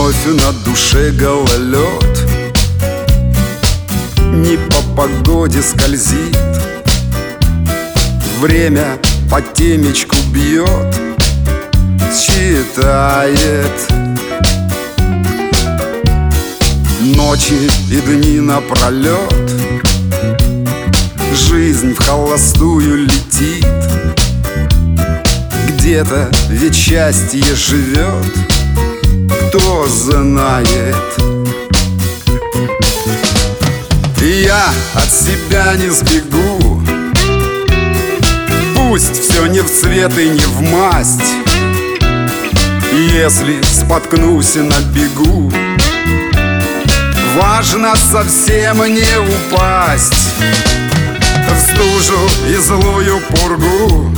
вновь на душе гололед, не по погоде скользит, время по темечку бьет, считает ночи и дни напролет. Жизнь в холостую летит, где-то ведь счастье живет, кто знает. И я от себя не сбегу, пусть все не в цвет и не в масть. Если споткнусь на бегу, важно совсем не упасть в стужу и злую пургу.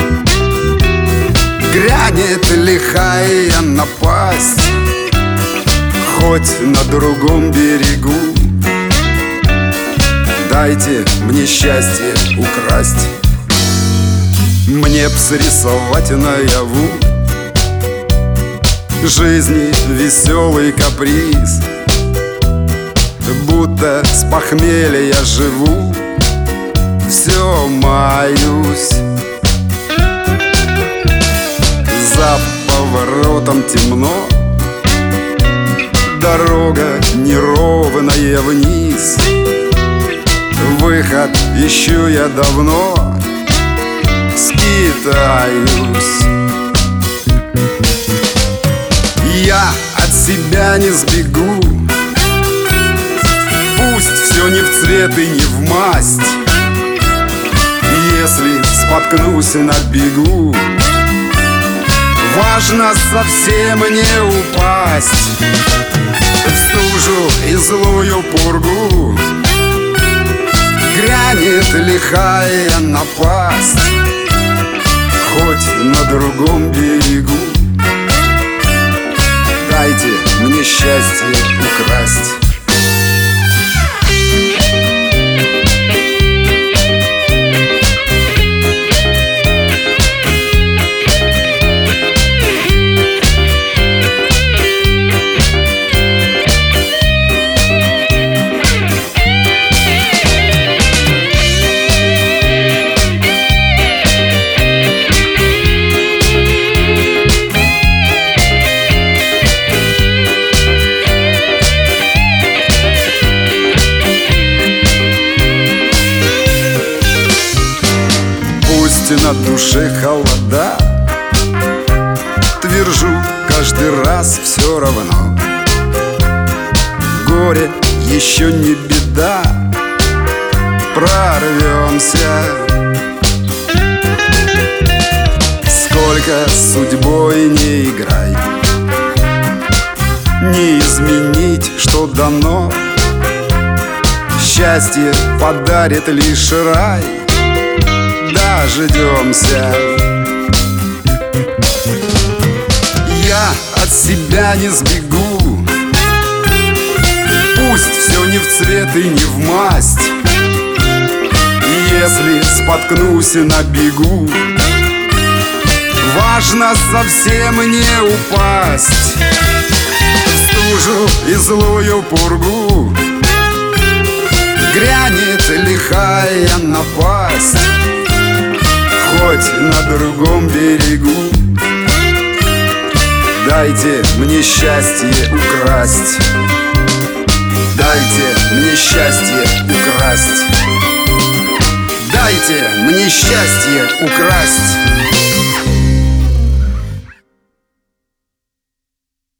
Грянет лихая напасть, хоть на другом берегу. Дайте мне счастье украсть, мне б срисовать наяву жизни веселый каприз, будто с похмелья живу, все маюсь. За поворотом темно, дорога неровная вниз, выход ищу я давно, скитаюсь. Я от себя не сбегу, пусть все не в цвет и не в масть. Если споткнусь на бегу, важно совсем не упасть в стужу и злую пургу. Грянет лихая напасть, хоть на другом берегу. Дайте мне счастье украсть. На душе холода, твержу каждый раз все равно. Горе еще не беда, прорвемся. Сколько с судьбой не играй, не изменить, что дано. Счастье подарит лишь рай, дождемся. Я от себя не сбегу, пусть все не в цвет и не в масть. Если споткнусь на бегу, важно совсем не упасть в стужу и злую пургу. Грянет лихая напасть, хоть на другом берегу. Дайте мне счастье украсть, дайте мне счастье украсть, дайте мне счастье украсть.